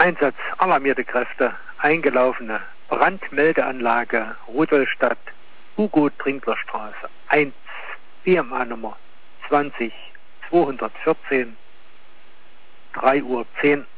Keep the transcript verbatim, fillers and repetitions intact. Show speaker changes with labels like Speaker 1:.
Speaker 1: Einsatz alarmierte Kräfte, eingelaufene Brandmeldeanlage Rudolstadt, Hugo-Trinklerstraße eins, B M A-Nummer zwanzig zweihundertvierzehn, drei Uhr zehn.